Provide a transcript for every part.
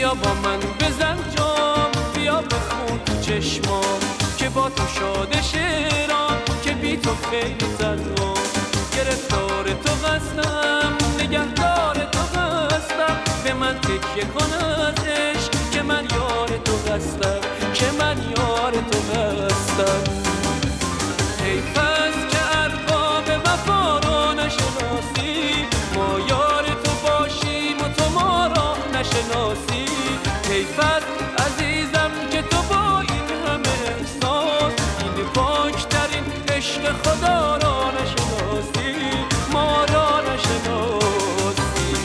بیا با من بزن جام، بیا بخون تو چشمام که با تو شاده شیرام، که بی تو خیلی تنها. گرفتار تو هستم، نگهدار تو هستم، به من تکیه کن از عشق که من یار تو هستم، که من یار تو هستم. حیف است که ارباب وفا را نشناسی، ما یار تو باشیم و تو ما را نشناسی. حیف است عزیزم که تو با این همه احساس، این پاکترین عشق خدا را نشناسی، ما را نشناسی.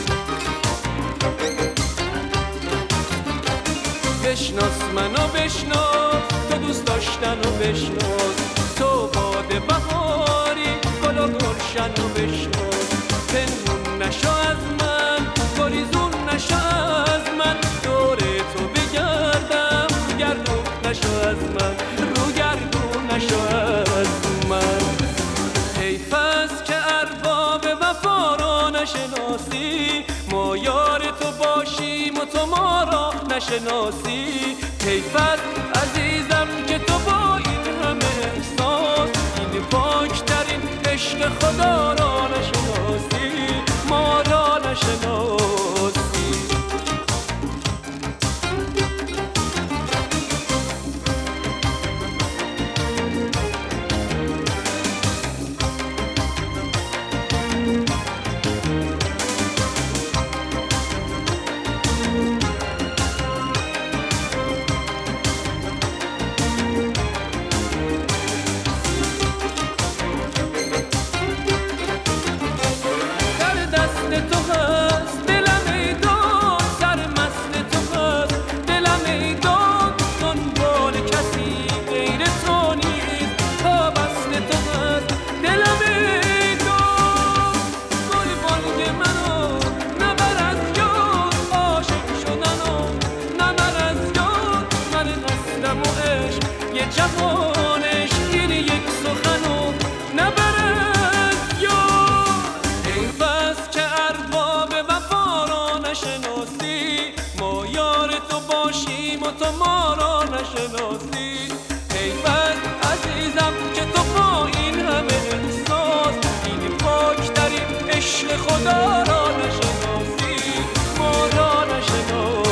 بشناس منو بشناس، تو دوست داشتن و بشناس، تو باد بهاری گل و گلشن و بشناس. پنهون نشو از من، گریزون نشو از من، دور تو بگردم، گردون نشو از من، رو گردون نشو از من. حیف است که ارباب وفا را نشناسی، ما یار تو باشیم و تو ما را نشناسی. حیف است عزیزم که تو با این همه احساس، این پاکترین عشق خدا را نشناسی، ما را نشناسی. جوانش این یک سخنو نبرد یاد. حیف است که ارباب وفا را نشناسی، ما یار تو باشیم و تو ما را نشناسی. حیف است عزیزم که تو با این همه احساس، این پاکترین عشق خدا را نشناسی، ما را نشناسی.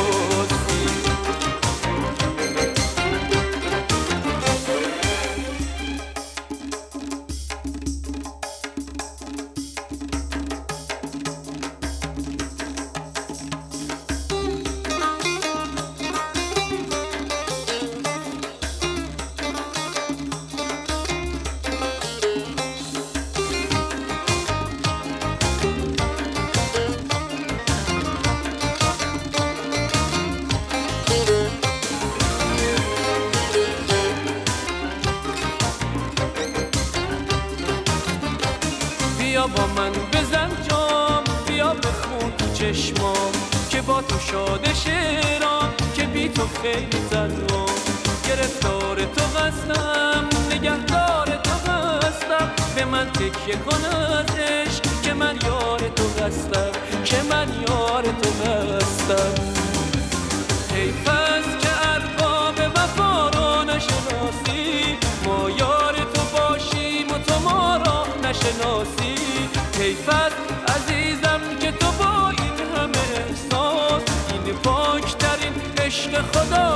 بیا با من بزن جام، بیا بخون تو چشمام که با تو شاده شیرام، که بی تو خیلی تنها. گرفتار تو هستم، نگهدار تو هستم، به من تکیه کن از عشق که من یار تو هستم، که من یار تو هستم. حیف است که ارباب وفا را نشناسی، ما یار تو باشیم و تو ما را نشناسی. حیف است عزیزم که تو با این همه احساس، این پاکترین عشق خدا